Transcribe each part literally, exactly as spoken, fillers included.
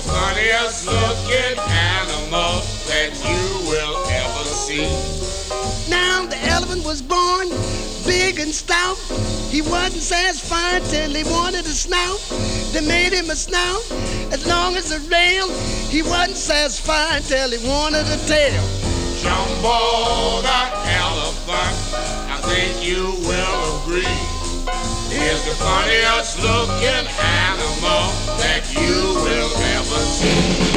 funniest looking animal that you will ever see. Now the elephant was born big and stout. He wasn't satisfied till he wanted a snout. They made him a snout as long as a rail. He wasn't satisfied till he wanted a tail. Jumbo the elephant, I think you will agree, is the funniest looking animal that you will ever see.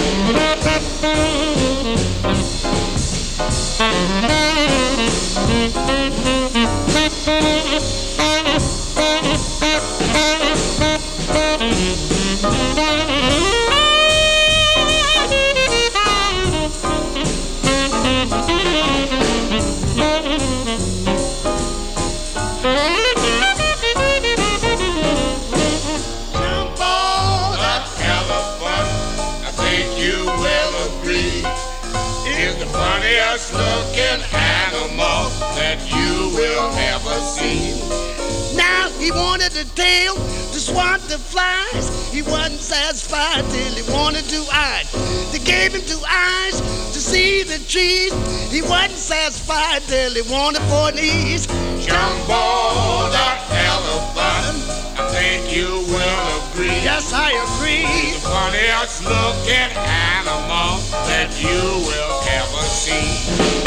Funniest looking animal that you will ever see. Now he wanted a tail to swat the flies. He wasn't satisfied till he wanted two eyes. They gave him two eyes to see the trees. He wasn't satisfied till he wanted four knees. Jumbo the elephant, I think you will agree. Yes, I agree. He's the funniest looking animal that you will ever see.